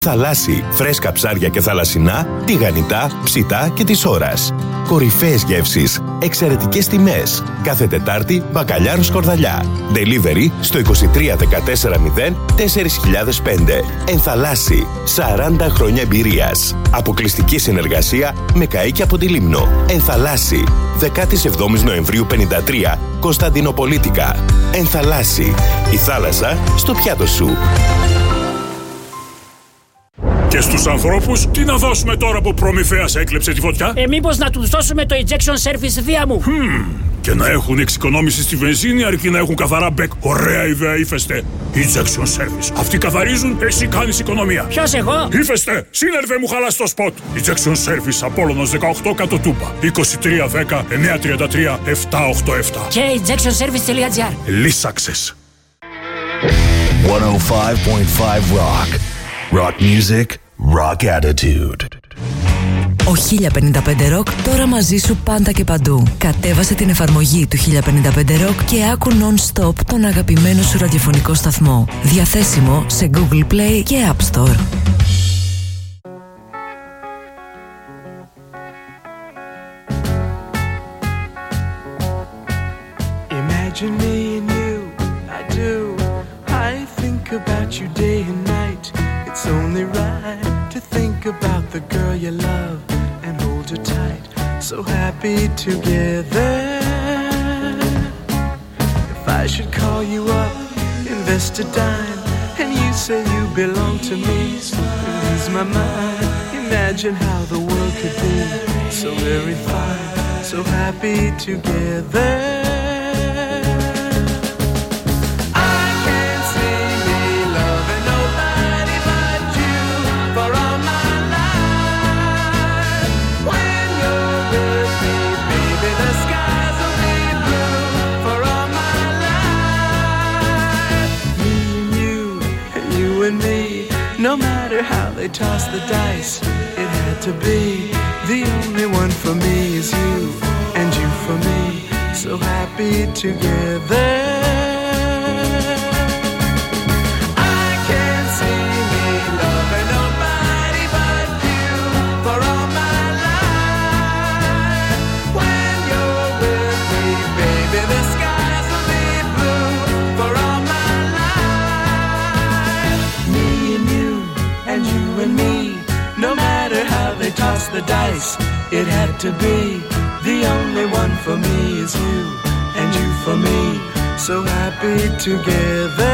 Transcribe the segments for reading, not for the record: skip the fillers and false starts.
Θαλάσσι, φρέσκα ψάρια και θαλασσινά, τηγανιτά, ψητά και της ώρας. Κορυφαίες γεύσεις, εξαιρετικές τιμές. Κάθε Τετάρτη, μπακαλιάρο σκορδαλιά. Delivery στο 23 14 0 4005. Ενθαλάσσι, 40 χρόνια εμπειρίας. Αποκλειστική συνεργασία με καΐκια από τη Λίμνο. Ενθαλάσσι, 17 Νοεμβρίου 53, Κωνσταντινοπολίτικα. Ενθαλάσσι, η θάλασσα στο πιάτο σου. Και στους ανθρώπους, τι να δώσουμε τώρα που προμηθέας έκλεψε τη φωτιά? Μήπως να τους δώσουμε το injection service δία μου. Και να έχουν εξοικονόμηση στη βενζίνη αρκεί να έχουν καθαρά μπεκ. Ωραία ιδέα, Ύφεστε. Injection service. Αυτοί καθαρίζουν, εσύ κάνεις οικονομία. Ποιος, εγώ? Ύφεστε, σύνερβε μου χαλάς το σποτ. Injection service, Απόλλωνος 18 Κατοτούπα. 23 10 933 787. Και injectionservice.gr. Λύσαξες. 105.5 Rock. Rock music, rock attitude. Ο 1055 Rock τώρα μαζί σου πάντα και παντού. Κατέβασε την εφαρμογή του 1055 Rock και άκου non-stop τον αγαπημένο σου ραδιοφωνικό σταθμό. Διαθέσιμο σε Google Play και App Store. Imagine me and you, I do. I think about you day and night. It's only right to think about the girl you love and hold her tight. So happy together. If I should call you up, invest a dime, and you say you belong to me, ease my mind. Imagine how the world could be so very fine, so happy together. No matter how they toss the dice, it had to be. The only one for me is you, and you for me, so happy together. I can't see me loving nobody but you for all my life. When you're with me, baby, the skies will be blue for all my life. Me and you, and you and me, no matter how they toss the dice, it had to be. The only one for me is you, and you for me, so happy together.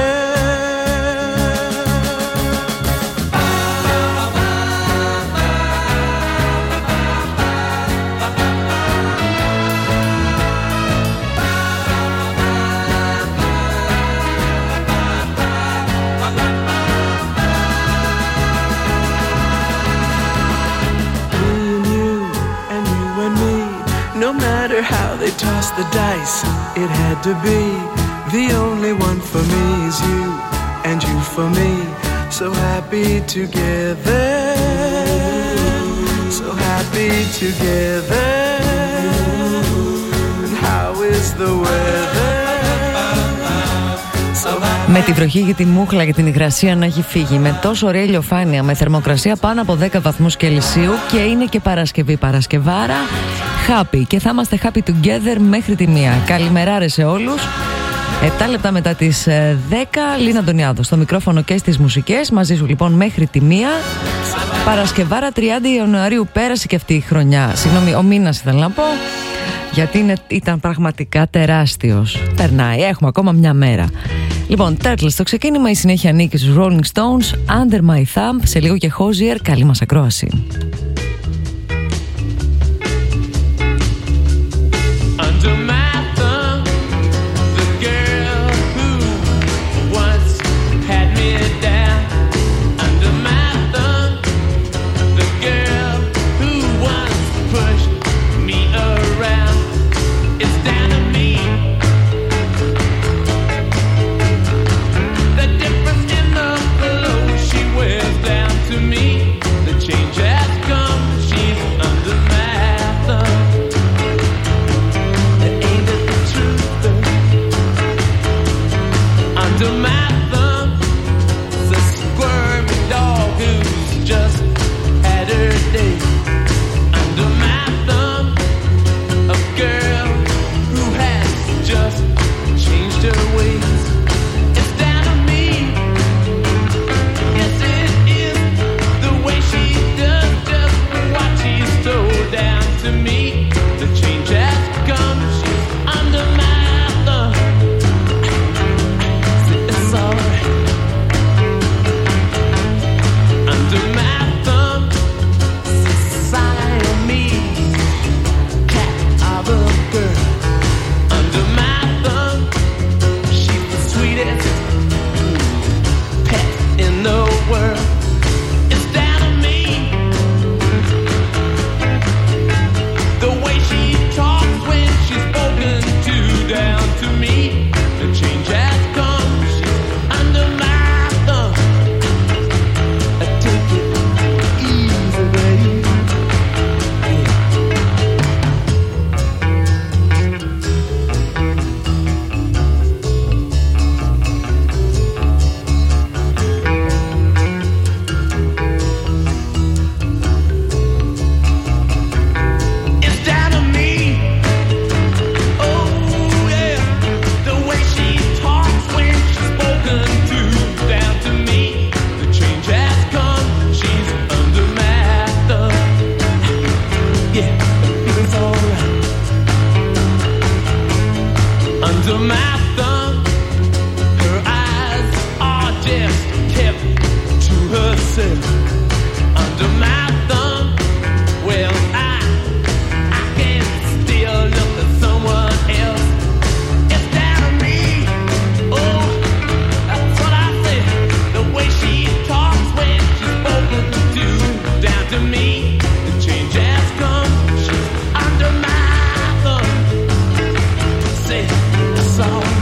No matter how they toss the dice, it had to be. The only one for me is you, and you for me, so happy together. So happy together. And how is the weather? Με τη βροχή και τη μούχλα και την υγρασία να έχει φύγει, με τόσο ωραία ηλιοφάνεια, με θερμοκρασία πάνω από 10 βαθμούς Κελσίου, και είναι και Παρασκευή, Παρασκευάρα. Happy, και θα είμαστε happy together μέχρι τη 1. Καλημεράρες σε όλους. 7 λεπτά μετά τις 10, Λίνα Αντωνιάδου στο μικρόφωνο και στις μουσικές. Μαζί σου λοιπόν μέχρι τη 1. Παρασκευάρα 30 Ιανουαρίου, πέρασε και αυτή η χρονιά. Συγγνώμη, ο μήνας ήθελα να πω, γιατί ήταν πραγματικά τεράστιος. Περνάει, έχουμε ακόμα μια μέρα. Λοιπόν, Turtles στο ξεκίνημα, η συνέχεια ανήκει στους Rolling Stones, Under My Thumb, σε λίγο και Hozier. Καλή μας ακρόαση. Under my thumb, the squirmy dog who's under my thumb. Well, I can still look at someone else. It's down to me. Oh, that's what I said. The way she talks when she's spoken to, down to me. The change has come. She's under my thumb. Say it's all right.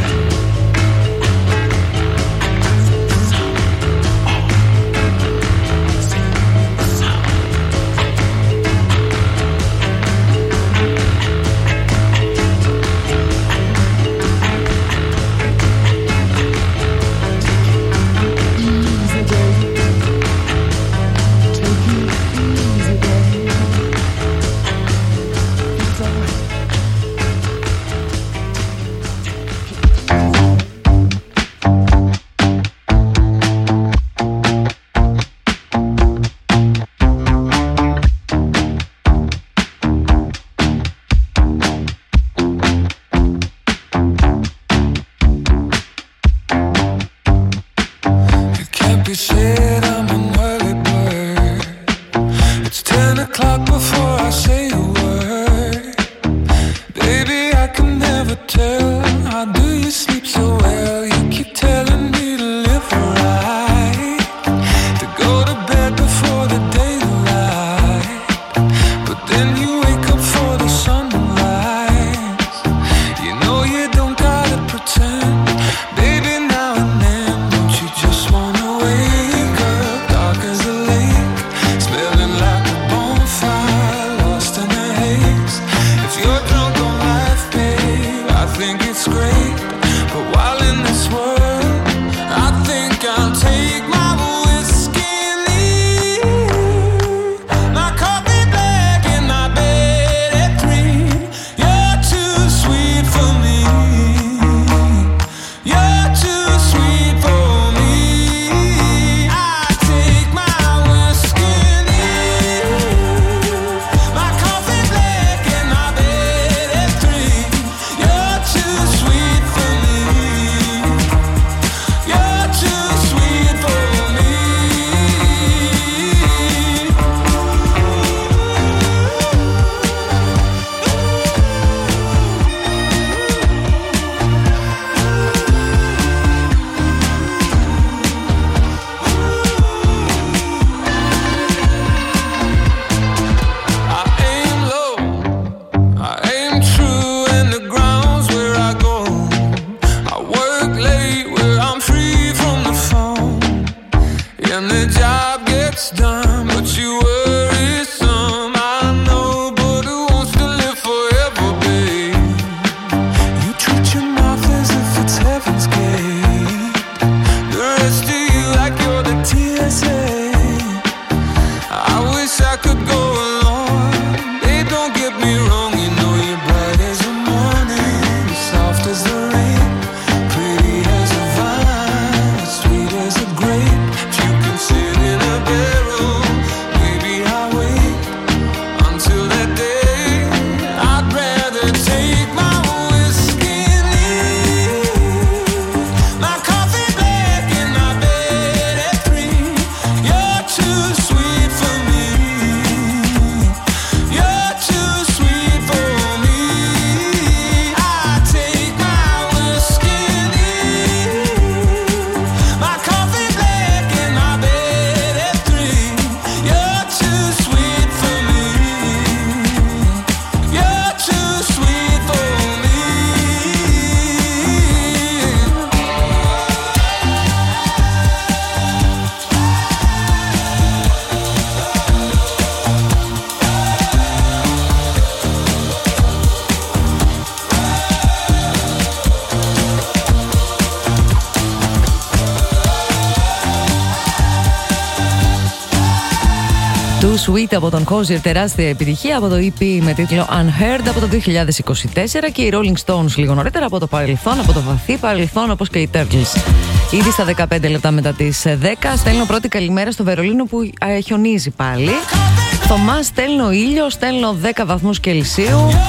Sweet από τον Hozier, τεράστια επιτυχία από το EP με τίτλο Unheard από το 2024 και οι Rolling Stones λίγο νωρίτερα από το παρελθόν, από το βαθύ παρελθόν, όπως και οι Turtles. Ήδη στα 15 λεπτά μετά τις 10 στέλνω πρώτη καλημέρα στο Βερολίνο που χιονίζει πάλι. Θωμά, στέλνω ήλιο, στέλνω 10 βαθμούς Κελσίου.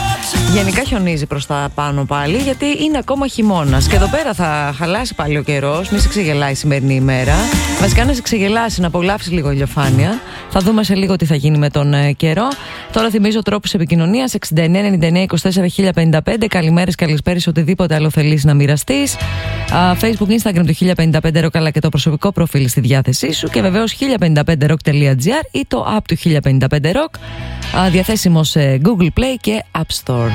Γενικά χιονίζει προς τα πάνω πάλι, γιατί είναι ακόμα χειμώνας. Και εδώ πέρα θα χαλάσει πάλι ο καιρός. Μη σε ξεγελάει η σημερινή ημέρα. Βασικά να σε ξεγελάσει, να απολαύσεις λίγο ηλιοφάνεια. Θα δούμε σε λίγο τι θα γίνει με τον καιρό. Τώρα θυμίζω τρόπους επικοινωνίας: 69-99-24-1055. Καλημέρες, καλησπέρες, οτιδήποτε άλλο θέλεις να μοιραστείς. Facebook, Instagram του 1055 Rock, αλλά και το προσωπικό προφίλ στη διάθεσή σου. Και βεβαίως 1055rock.gr ή το app του 1055 Rock. Διαθέσιμο σε Google Play και App Store.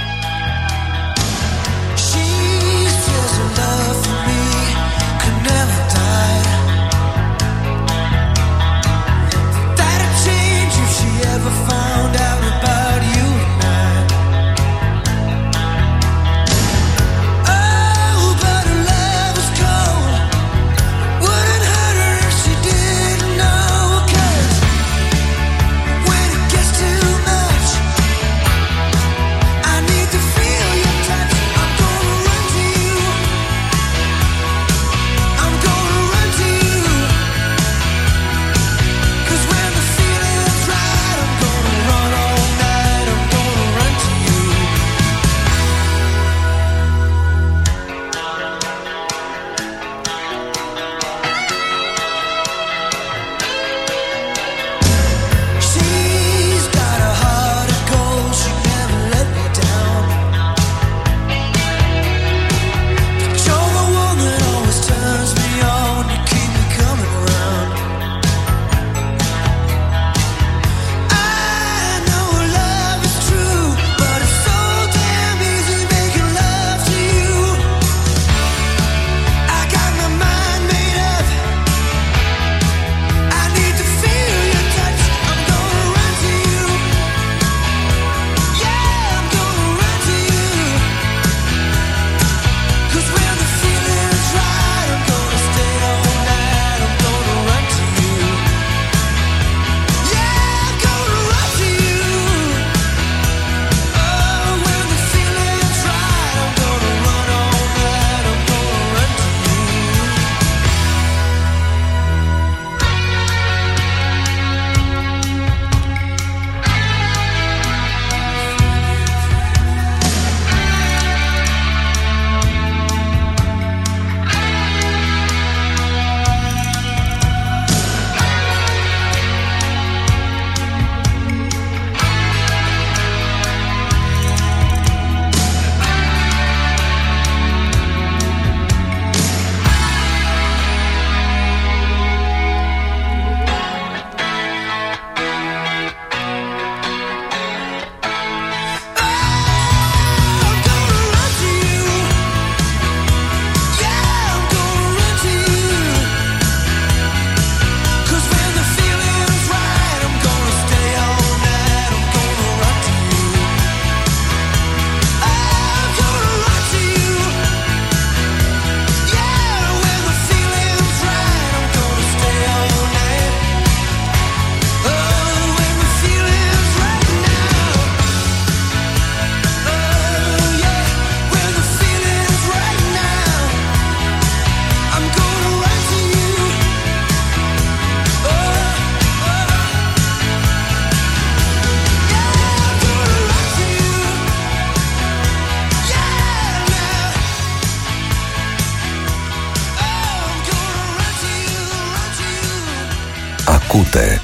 Ακούτε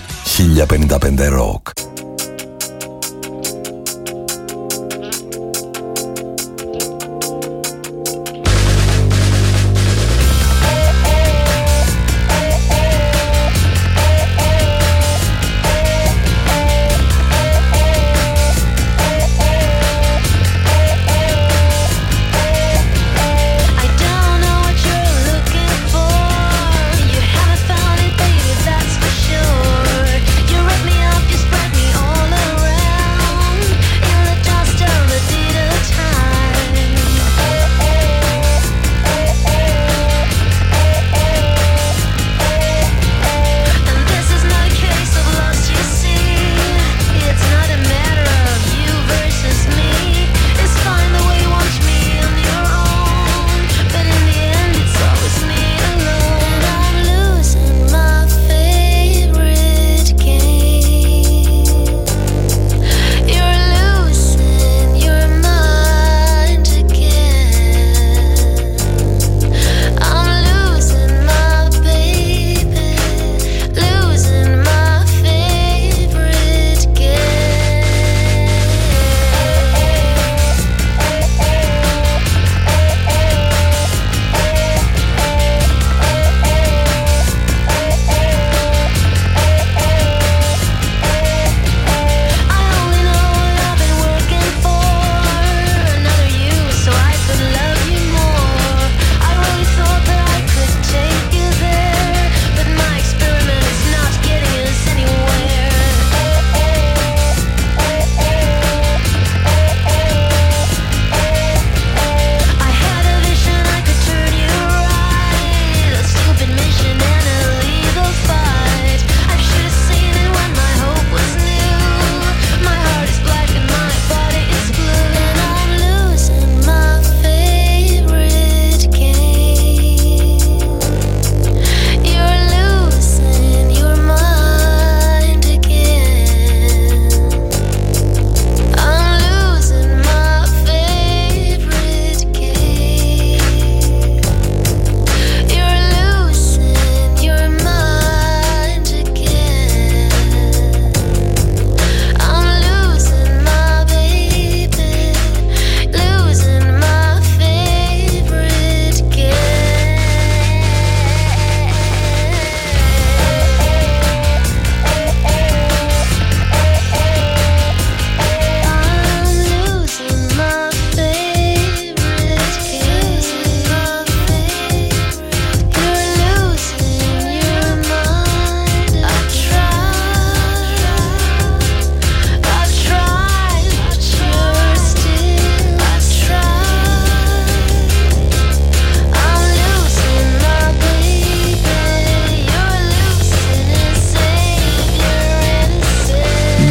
1055 Rock. You rip me up, you spread me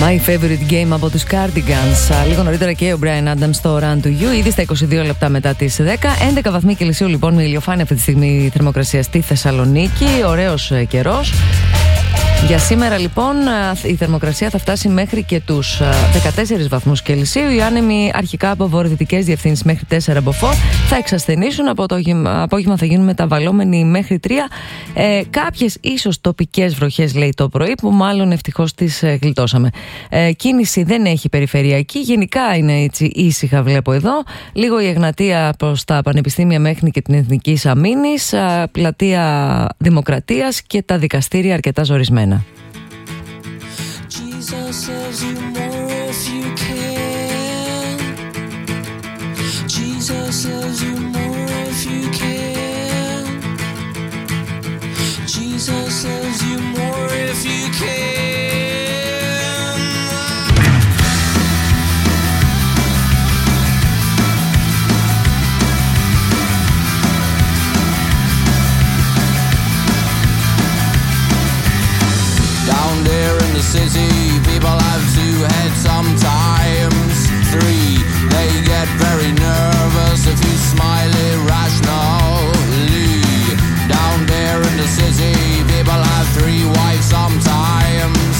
My Favorite Game από τους Cardigans. Λίγο νωρίτερα και ο Brian Adams στο Run to You, ήδη στα 22 λεπτά μετά τις 10. 11 βαθμοί Κελσίου λοιπόν με ηλιοφάνεια αυτή τη στιγμή η θερμοκρασία στη Θεσσαλονίκη. Ωραίος καιρός. Για σήμερα λοιπόν η θερμοκρασία θα φτάσει μέχρι και τους 14 βαθμούς Κελσίου. Οι άνεμοι αρχικά από βορειοδυτικές διευθύνσεις μέχρι 4 μποφόρ θα εξασθενήσουν. Από το απόγευμα θα γίνουν μεταβαλλόμενοι μέχρι 3. Κάποιες ίσως τοπικές βροχές λέει το πρωί, που μάλλον ευτυχώς τις γλιτώσαμε. Κίνηση δεν έχει περιφερειακή, γενικά είναι έτσι ήσυχα βλέπω εδώ. Λίγο η Εγνατία προς τα πανεπιστήμια μέχρι και την Εθνικής Αμήνης, πλατεία Δημοκρατίας και τα δικαστήρια αρκετά ζορισμένα. Jesus loves you more if you can. Jesus loves you more if you can. Jesus loves you more if you can. Down there in the city, people have two heads sometimes. Three, they get very nervous if you smile irrationally. Down there in the city, people have three wives sometimes.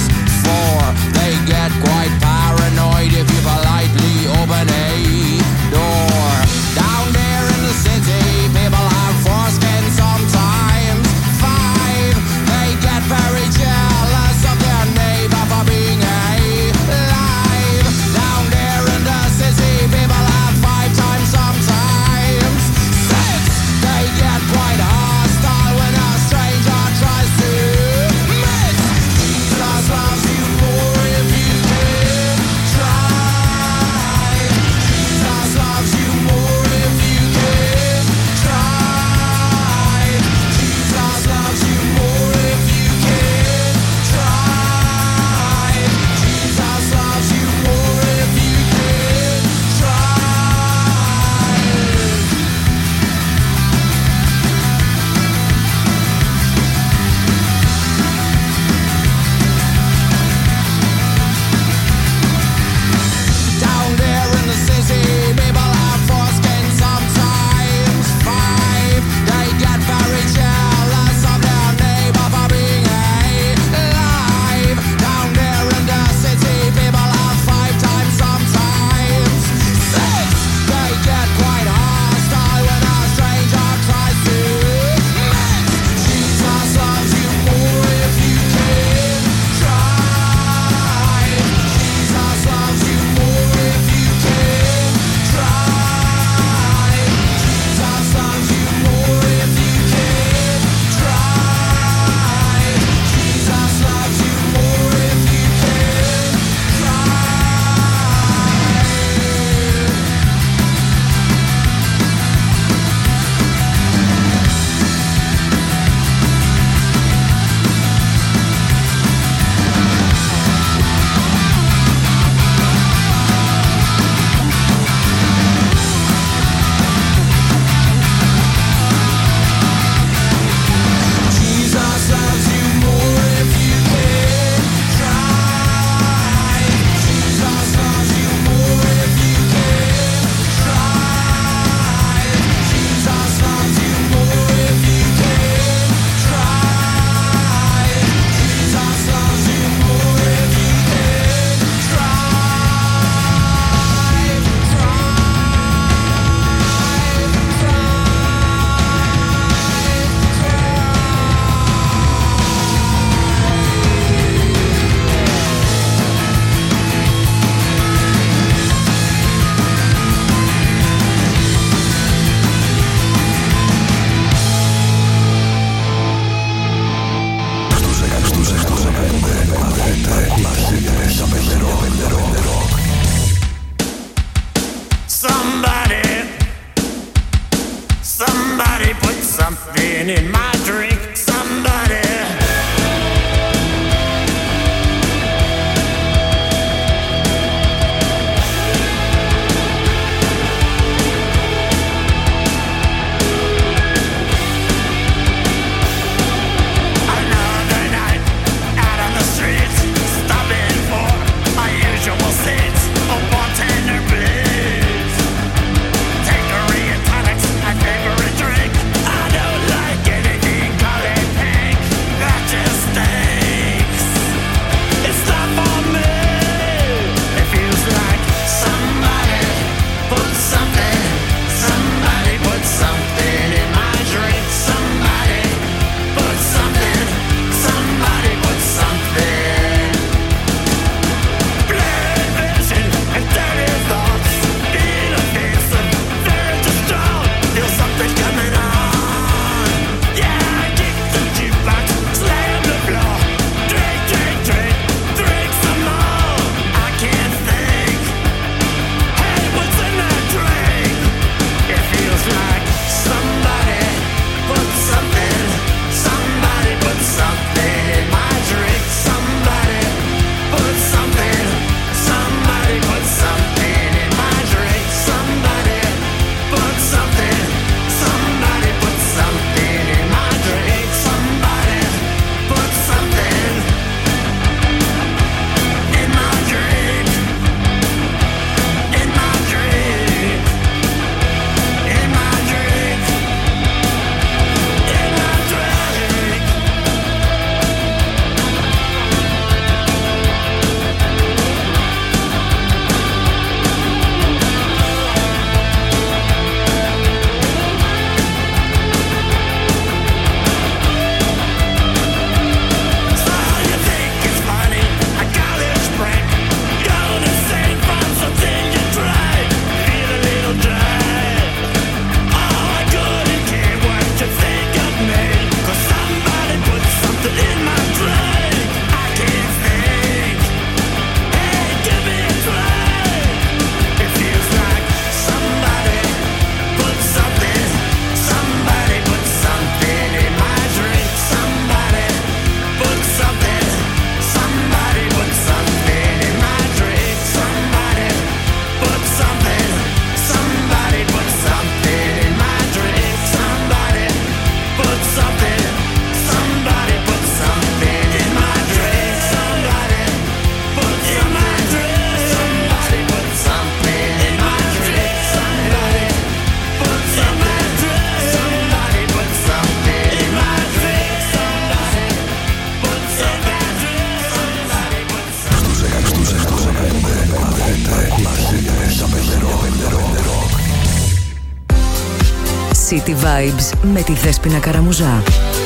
City Vibes με τη Δέσποινα Καραμουζά.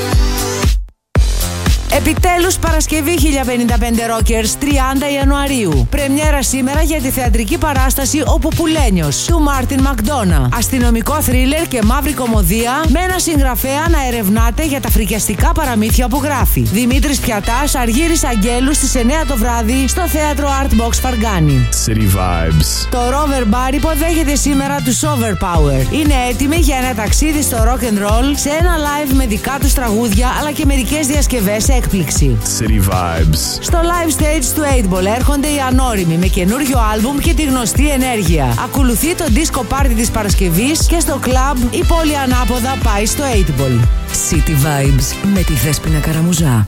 Επιτέλους Παρασκευή 1055 Rockers 30 Ιανουαρίου. Πρεμιέρα σήμερα για τη θεατρική παράσταση «Ο Πουπουλένιος» του Μάρτιν Μακντόνα. Αστυνομικό θρίλερ και μαύρη κωμωδία με ένα συγγραφέα να ερευνάται για τα φρικιαστικά παραμύθια που γράφει. Δημήτρης Πιατάς, Αργύρης Αγγέλου στις 9 το βράδυ στο θέατρο Artbox Φαργκάνη. City Vibes. Το Rover Bar υποδέχεται σήμερα τους Overpower. Είναι έτοιμοι για ένα ταξίδι στο rock and roll σε ένα live με δικά τους τραγούδια αλλά και μερικές διασκευές έκπληξη. City Vibes. Στο live stage του 8ball έρχονται οι Ανώριμοι με καινούριο άλμπουμ και τη γνωστή ενέργεια. Ακολουθεί το disco party της Παρασκευής και στο club η πόλη ανάποδα πάει στο 8ball. City Vibes με τη Δέσποινα Καραμουζά.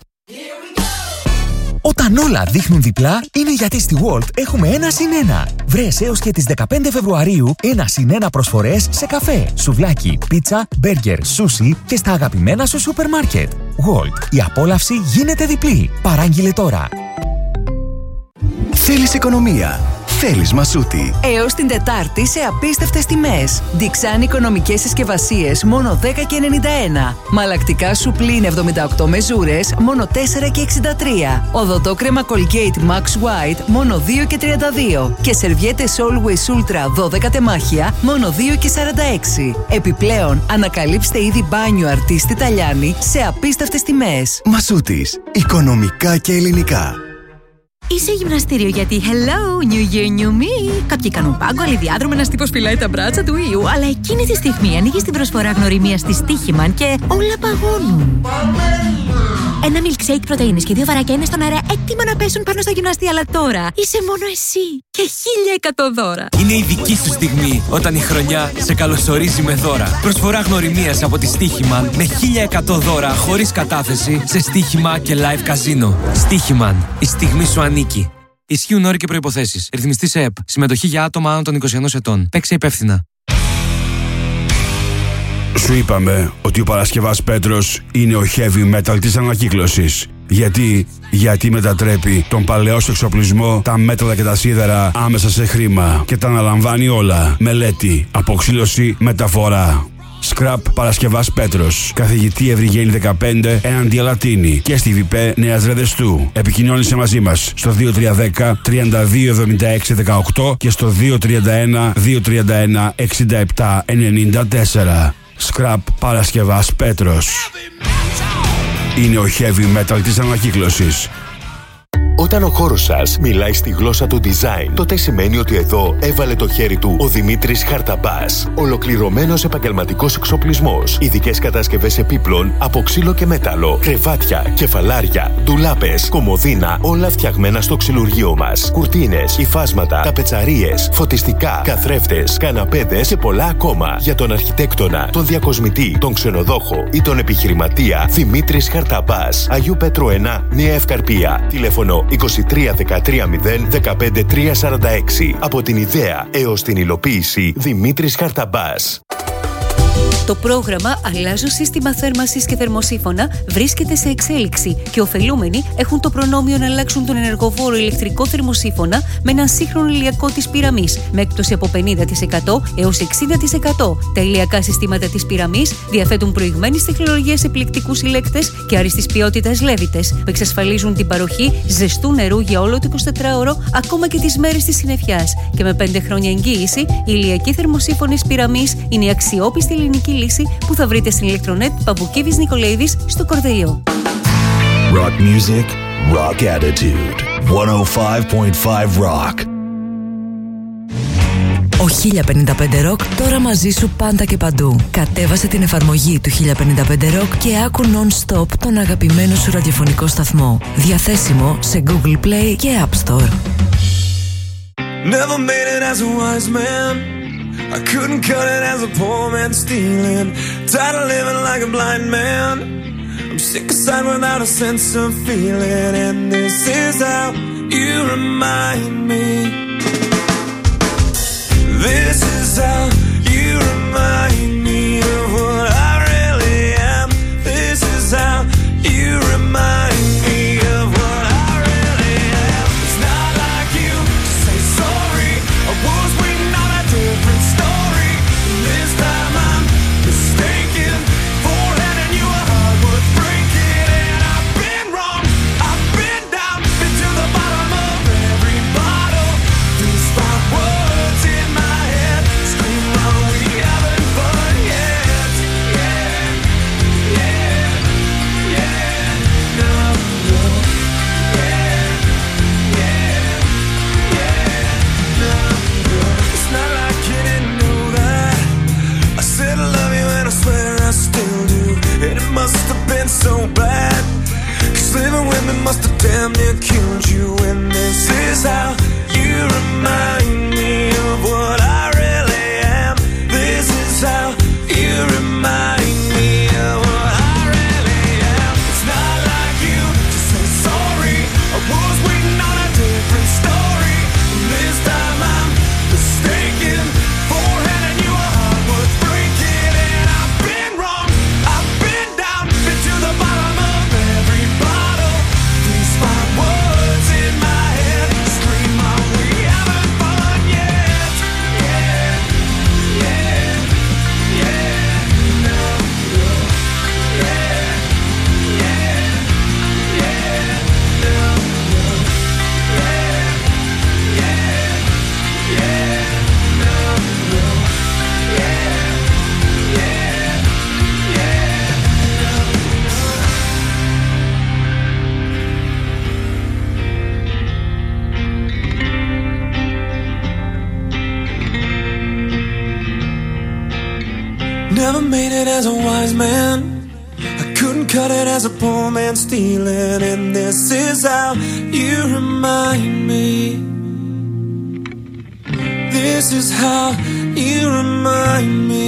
Όταν όλα δείχνουν διπλά, είναι γιατί στη Walt έχουμε 1+1. Βρες έως και τις 15 Φεβρουαρίου 1+1 προσφορές σε καφέ, σουβλάκι, πίτσα, μπέργκερ, σούσι και στα αγαπημένα σου σούπερ μάρκετ. Walt. Η απόλαυση γίνεται διπλή. Παράγγειλε τώρα. Θέλεις οικονομία. Θέλεις Μασούτη. Έως την Τετάρτη σε απίστευτες τιμές. Διξάν οικονομικές συσκευασίες μόνο 10,91. Μαλακτικά σου πλήν 78 μεζούρες μόνο 4,63. Οδοντό κρέμα Colgate Max White μόνο 2,32. Και σερβιέτες Always Ultra 12 τεμάχια μόνο 2,46. Επιπλέον, ανακαλύψτε είδη μπάνιο αρτίστη Ταλιάνι σε απίστευτες τιμές. Μασούτης. Οικονομικά και ελληνικά. Είσαι γυμναστήριο γιατί hello, new year, new me. Κάποιοι κάνουν πάγκο, άλλοι διάδρομο, ένας τύπος φυλάει τα μπράτσα του ήλιου. Αλλά εκείνη τη στιγμή ανοίγεις την προσφορά γνωριμίας της Στίχημαν και όλα παγώνουν. Ένα milkshake πρωτεΐνης και 2 βαράκια είναι στον αέρα έτοιμα να πέσουν πάνω στο γυμναστή. Αλλά τώρα είσαι μόνο εσύ και 1.100 δώρα. Είναι η δική σου στιγμή όταν η χρονιά σε καλωσορίζει με δώρα. Προσφορά γνωριμίας από τη Στίχημαν με 1.100 δώρα χωρίς κατάθεση σε στοίχημα και live καζίνο. Στίχημαν. Η στιγμή σου ανήκει. Ισχύουν όροι και προϋποθέσεις. Ρυθμιστής ΕΕΠ. Συμμετοχή για άτομα άνω των 21 ετών. Παίξε υπεύθυνα. Σου είπαμε ότι ο Παρασκευάς Πέτρος είναι ο heavy metal της ανακύκλωσης. Γιατί μετατρέπει τον παλαιό σου εξοπλισμό, τα μέταλλα και τα σίδερα άμεσα σε χρήμα και τα αναλαμβάνει όλα. Μελέτη, αποξήλωση, μεταφορά. Scrap Παρασκευάς Πέτρος. Καθηγητή Ευρυγένη 15 έναντι Αλατίνη και στη ΒΠ Νέας Ρεδεστού. Επικοινώνησε μαζί μας στο 2310 3276 18 και στο 231 231 67 94. Scrap Παρασκευάς Πέτρος. Είναι ο heavy metal της ανακύκλωσης. Όταν ο χώρος σας μιλάει στη γλώσσα του design, τότε σημαίνει ότι εδώ έβαλε το χέρι του ο Δημήτρης Χαρταμπάς. Ολοκληρωμένος επαγγελματικός εξοπλισμός, ειδικές κατασκευές επίπλων από ξύλο και μέταλλο, κρεβάτια, κεφαλάρια, ντουλάπες, κομοδίνα, όλα φτιαγμένα στο ξυλουργείο μας. Κουρτίνες, υφάσματα, ταπετσαρίες, φωτιστικά, καθρέφτες, καναπέδες και πολλά ακόμα. Για τον αρχιτέκτονα, τον διακοσμητή, τον ξενοδόχο ή τον επιχειρηματία, Δημήτρης Χαρταμπάς. Αγίου Πέτρου 1, Νέα Ευκαρπία. Τηλέφωνο 23 13 0 15 346. Από την ιδέα έως την υλοποίηση, Δημήτρης Χαρταμπάς. Το πρόγραμμα Αλλάζω σύστημα θέρμανσης και θερμοσύφωνα βρίσκεται σε εξέλιξη και ωφελούμενοι έχουν το προνόμιο να αλλάξουν τον ενεργοβόρο ηλεκτρικό θερμοσύφωνα με έναν σύγχρονο ηλιακό της πυραμής με έκπτωση από 50% έως 60%. Τα ηλιακά συστήματα της πυραμής διαθέτουν προηγμένης τεχνολογίας επιλεκτικούς συλλέκτες και άριστης ποιότητας λέβητες που εξασφαλίζουν την παροχή ζεστού νερού για όλο το 24ωρο ακόμα και τις μέρες της συννεφιάς. Και με 5 χρόνια εγγύηση, η ηλιακή θερμοσύφωνης πυραμής είναι η αξιόπιστη ελληνική λύση που θα βρείτε στην ηλεκτρονέτ Παπουκίβης Νικολαίδης στο Κορδελιό. Rock music, rock attitude. 105.5 Rock. Ο 1055 Rock τώρα μαζί σου πάντα και παντού. Κατέβασε την εφαρμογή του 1055 Rock και άκου non-stop τον αγαπημένο σου ραδιοφωνικό σταθμό. Διαθέσιμο σε Google Play και App Store. Never made it as a wise man. I couldn't cut it as a poor man stealing. Tired of living like a blind man. I'm sick aside without a sense of feeling. And this is how you remind me. This is how you remind me of what I really am. This is how you remind me of what I really am. It's not like you to say sorry. I was waiting on a different story. This time I'm mistaken. damn near killed you, and this is how you remind me of what I really am. This is how you remind me of what I really am. It's not like you to say sorry. I was waiting on a different story. This time I'm mistaken for handing you a heart worth breaking. And I've been wrong, I've been down, been to the bottom of every bottle. These five words in my head scream out, we haven't fun yet. Yeah, yeah, yeah, no, no, yeah, yeah, yeah, no, no, yeah, yeah, yeah, no, no, yeah, yeah, yeah, Never made it as a wise man. I couldn't cut it as a poor man stealing. And this is how you remind me. This is how you remind me.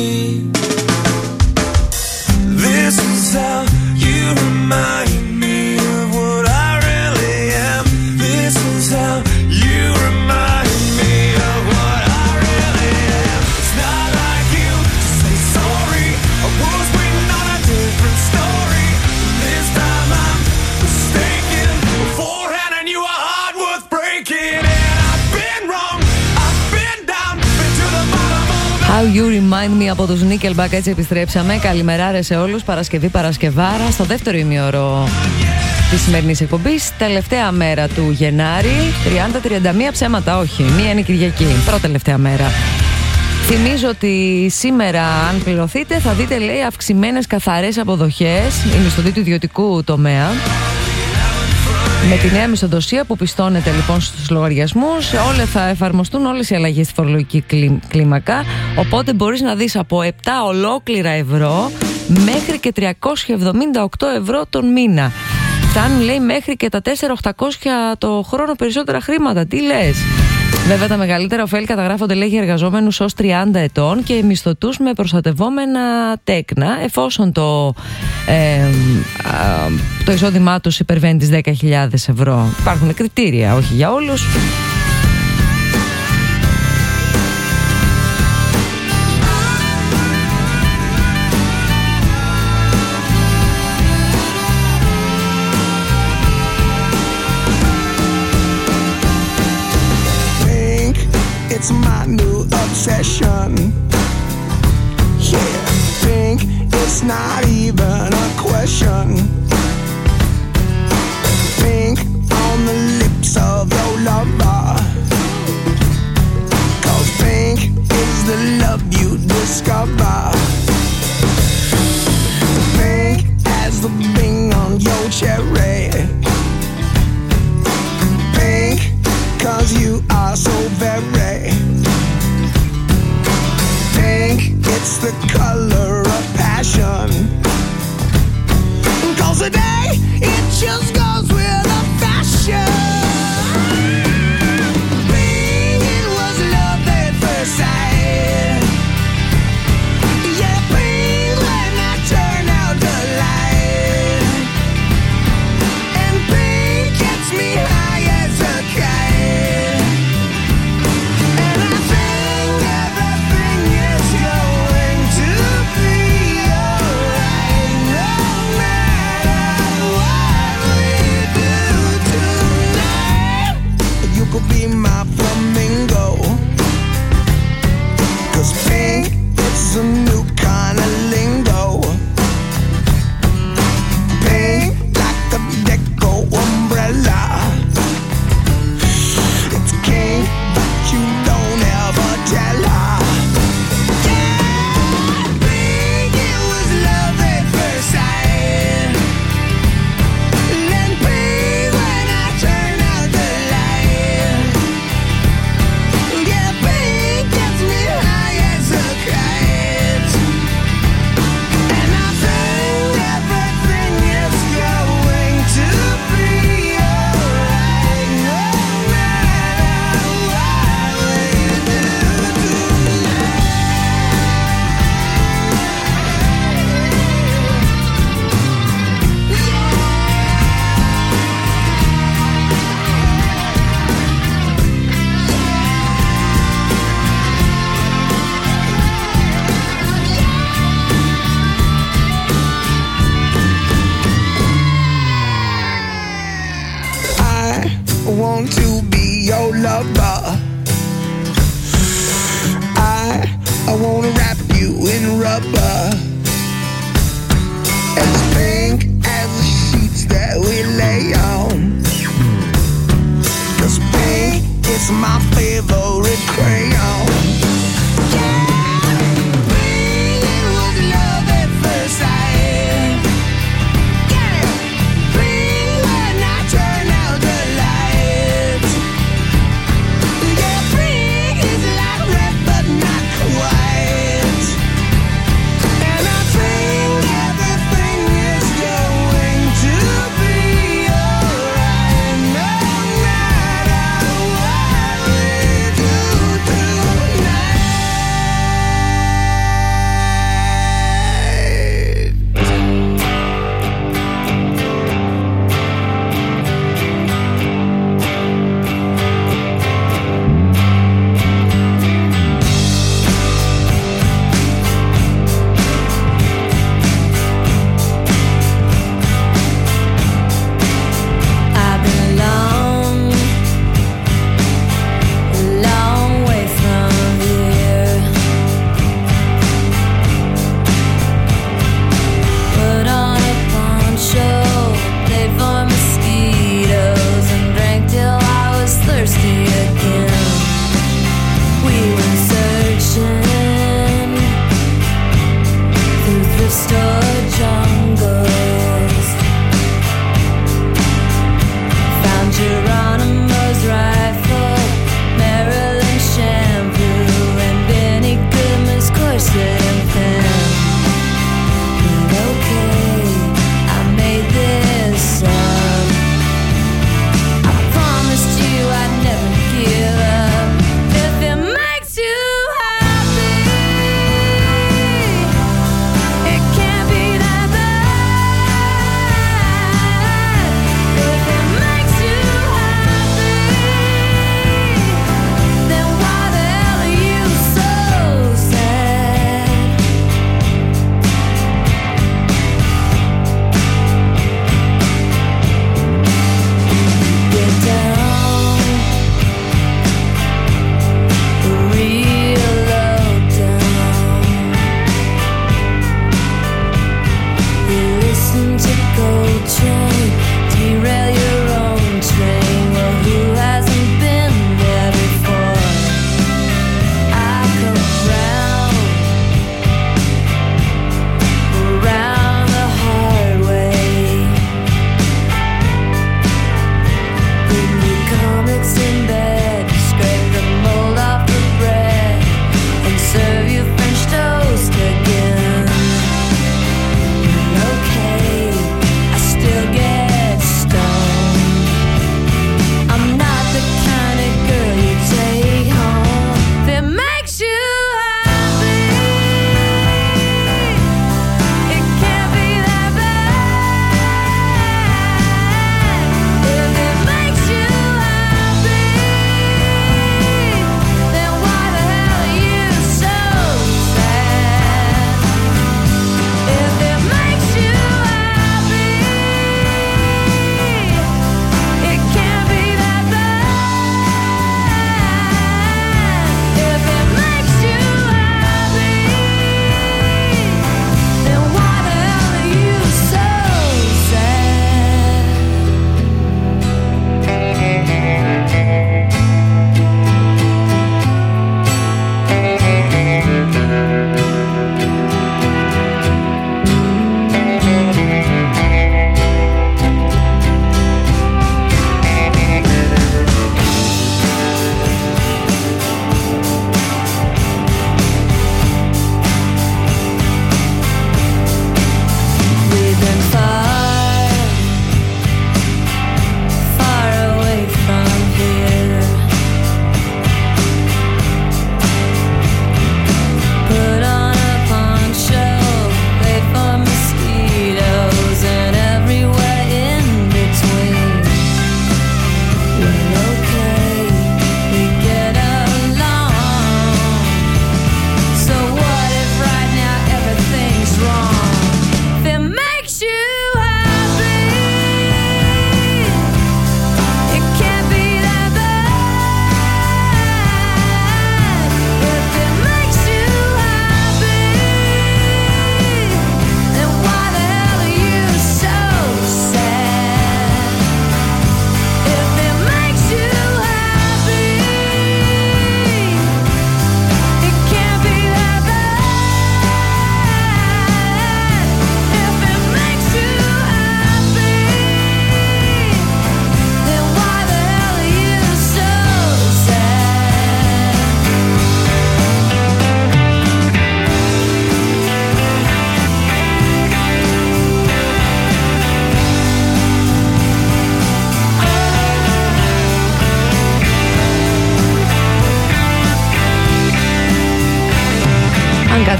This is how you remind me of what I really am. This is how you remind me of what I really am. It's not like you to say sorry. I was waiting on a different story. This time I'm mistaken for handing you a heart worth breaking. And I've been wrong, I've been down, been to the bottom of How You Remind Me από τους Nickelback. Έτσι επιστρέψαμε. Καλημεράρες σε όλους. Παρασκευάρα στο δεύτερο ημιώρο της σημερινής εκπομπής. Τελευταία μέρα του Γενάρη. 30-31 ψέματα, όχι. Μία είναι Κυριακή. Πρώτη τελευταία μέρα. Θυμίζω ότι σήμερα, αν πληρωθείτε, θα δείτε, λέει, αυξημένες καθαρές αποδοχές. Η μισθωτή του ιδιωτικού τομέα. Με τη νέα μισθοδοσία που πιστώνεται λοιπόν στους λογαριασμούς, θα εφαρμοστούν όλες οι αλλαγές στη φορολογική κλίμακα. Οπότε μπορείς να δεις από 7 ολόκληρα ευρώ μέχρι και 378 ευρώ τον μήνα. Φτάνουν, λέει, μέχρι και τα 4.800 το χρόνο περισσότερα χρήματα. Τι λες? Βέβαια, τα μεγαλύτερα ωφέλη καταγράφονται, λέει, για εργαζόμενους ως 30 ετών και μισθωτούς με προστατευόμενα τέκνα, εφόσον το εισόδημά τους υπερβαίνει τις 10.000 ευρώ. Υπάρχουν κριτήρια, όχι για όλους. It's my new obsession. Yeah, think it's not even a question. Think on the lips of your lover. 'Cause think is the love you discover. Think as the bing on your cherry. Think 'cause you are so very. Think it's the color of passion. 'Cause today it just goes with the fashion. be your lover. I wanna wrap you in rubber, as pink as the sheets that we lay on. 'Cause pink is my favorite crayon.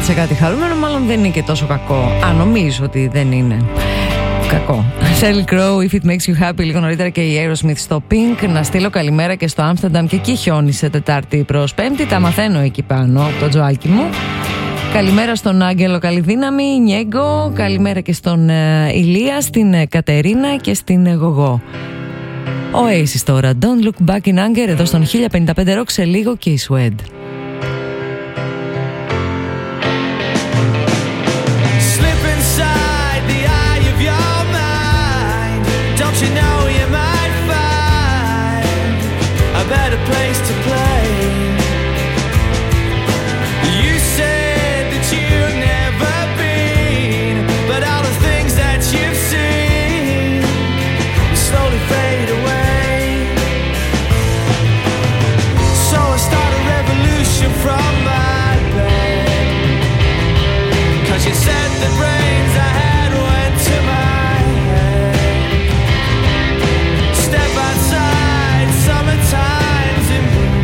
σε κάτι χαρούμενο, μάλλον δεν είναι και τόσο κακό. Νομίζω ότι δεν είναι κακό. Sheryl Crow, If It Makes You Happy, λίγο νωρίτερα και η Aerosmith στο Pink. Να στείλω καλημέρα και στο Άμστερνταμ, και εκεί χιόνισε Τετάρτη προς Πέμπτη. Τα μαθαίνω εκεί πάνω από το τζοάκι μου. Καλημέρα στον Άγγελο, καλή δύναμη, Νιέγκο. Καλημέρα και στον Ηλία, στην Κατερίνα και στην Γογό. Oasis τώρα, Don't Look Back in Anger, εδώ στον 1055 Rock, σε λίγο και η Suede. You know you might find a better place to play. You said that you've never been, but all the things that you've seen will slowly fade away. So I start a revolution from my bed, 'cause you said the brains I had went to my outside, summertime's in bloom.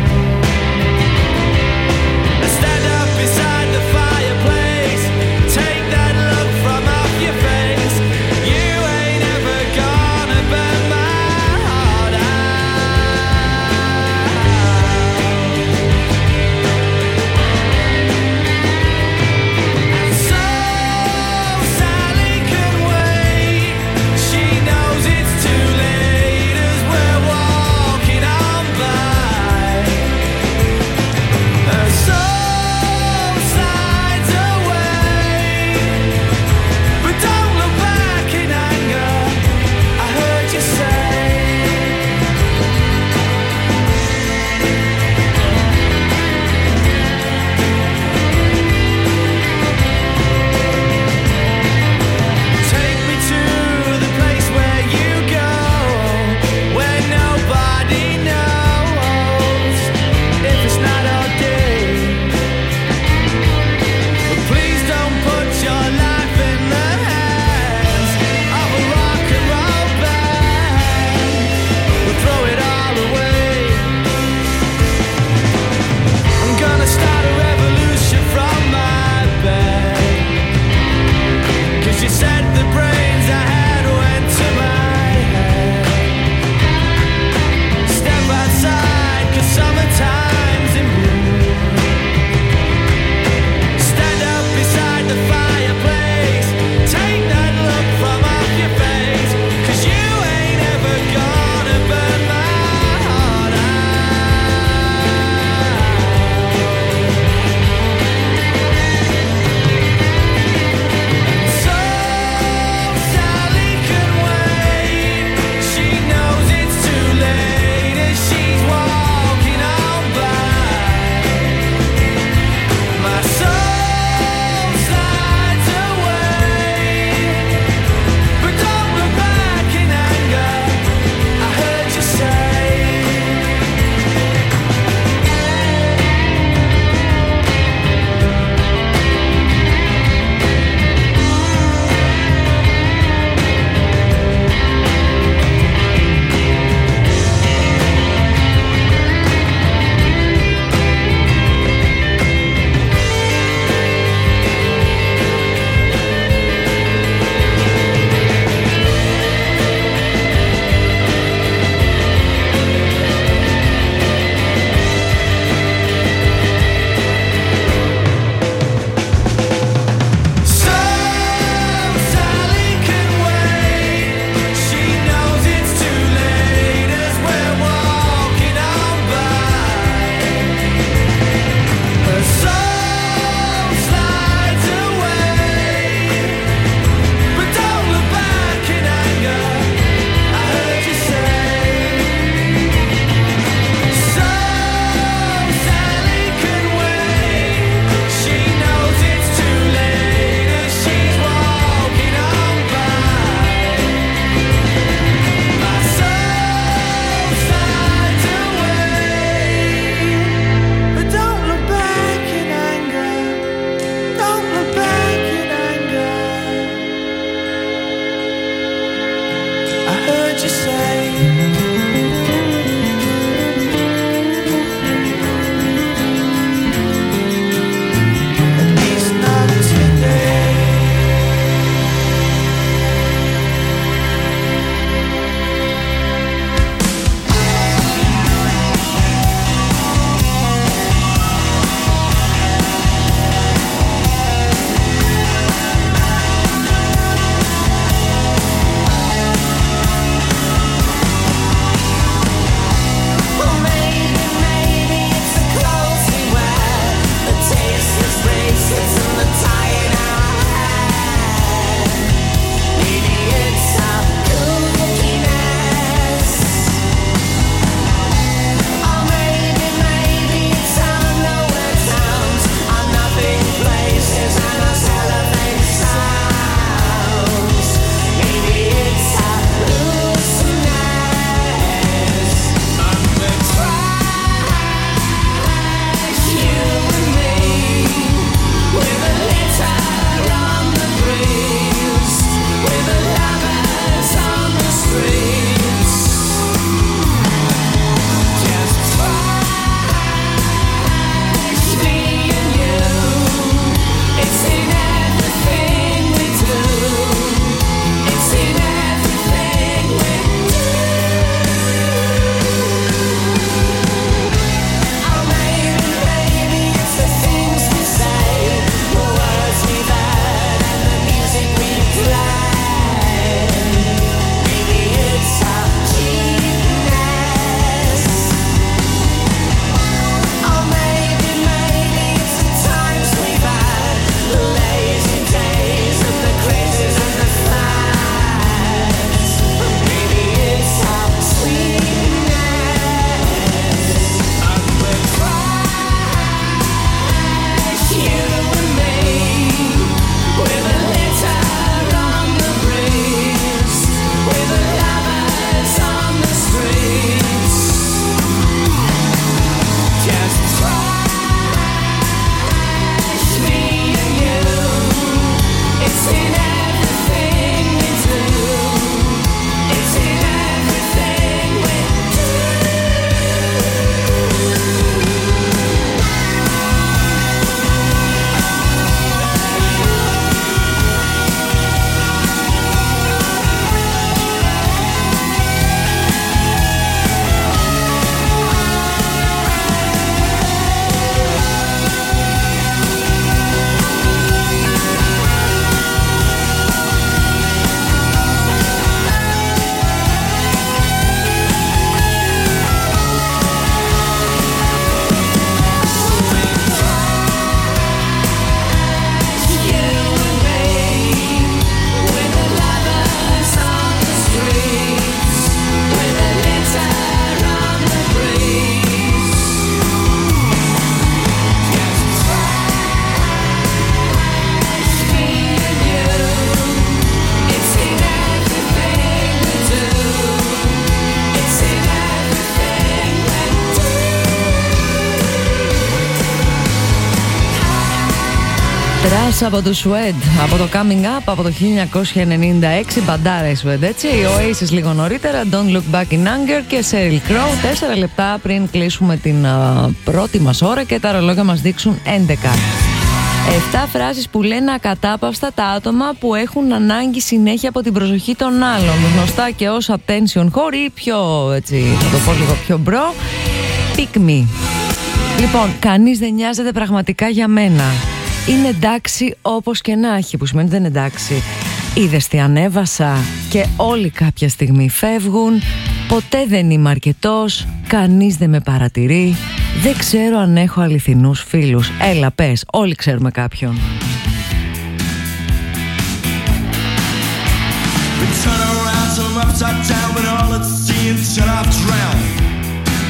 μας από το Σουέντ, από το Coming Up, από το 1996, μπαντάρα η Σουέντ, έτσι. Ο Oasis λίγο νωρίτερα, Don't Look Back in Anger και Sheryl Crow, 4 λεπτά πριν κλείσουμε την πρώτη μας ώρα και τα ρολόγια μας δείξουν 11. 7 φράσεις που λένε ακατάπαυστα τα άτομα που έχουν ανάγκη συνέχεια από την προσοχή των άλλων, γνωστά και ως attention whore ή πιο, έτσι, θα το πω λίγο πιο μπρο, pick me. Λοιπόν, κανείς δεν νοιάζεται πραγματικά για μένα. Είναι εντάξει όπως και να έχει, που σημαίνει δεν είναι εντάξει. Είδες τι ανέβασα και όλοι κάποια στιγμή φεύγουν. Ποτέ δεν είμαι αρκετός, κανείς δεν με παρατηρεί. Δεν ξέρω αν έχω αληθινούς φίλους. Έλα πες, όλοι ξέρουμε κάποιον.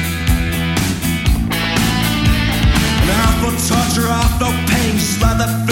Torture off, no pain, just let the